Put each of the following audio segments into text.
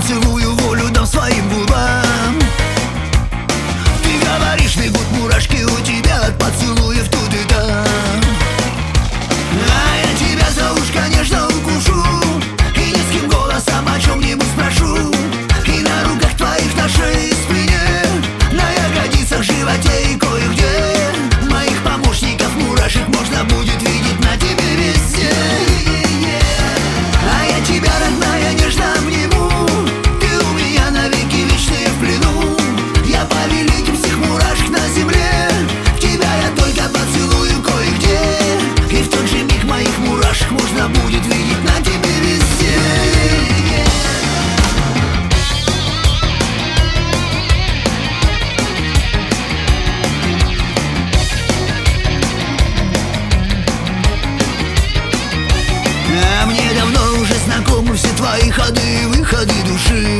поцелую, волю дам своим губам. Ты говоришь, бегут мурашки у тебя от поцелуев тут и там. А я тебя за ушко нежно укушу и низким голосом о чем-нибудь спрошу. И на руках твоих, на шее и спине, на ягодицах, животе и кое-где моих помощников мурашек можно будет видеть на тебе везде. А я тебя, родная, нежно обниму. Ты у меня навеки вечные в плену. Я повелитель всех мурашек на земле. В тебя я только поцелую кое-где, и в тот же миг моих мурашек можно будет видеть на тебе везде. А мне давно уже знакомы все твои ходы и выходы души.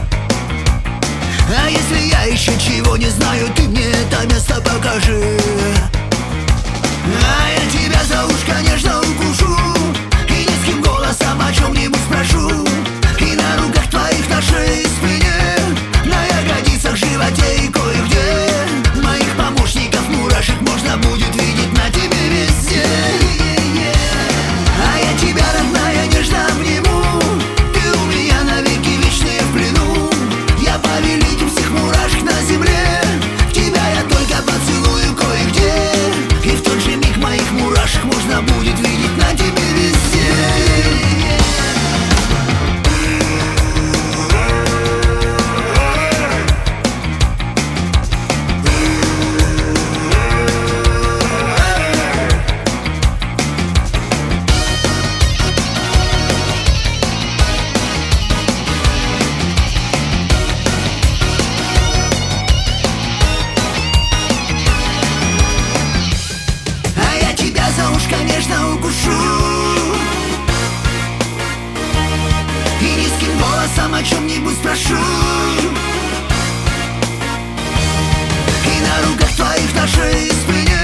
А если я еще чего не знаю, ты мне это место покажи. А я тебя за ушко нежно укушу и низким голосом о чем-нибудь спрошу. И на руках твоих, на шее и спине, на ягодицах, животе и кое-где моих помощников мурашек можно будет видеть на тебе везде. А я тебя, родная, нежно обниму. Ты у меня навеки вечные в плену. Я повелитель всех мурашек на земле. В тебя я только поцелую кое-где, и в тот же миг моих мурашек можно будет видеть на тебе везде. За ушко нежно укушу и низким голосом о чем-нибудь спрошу. И на руках твоих, на шее и спине,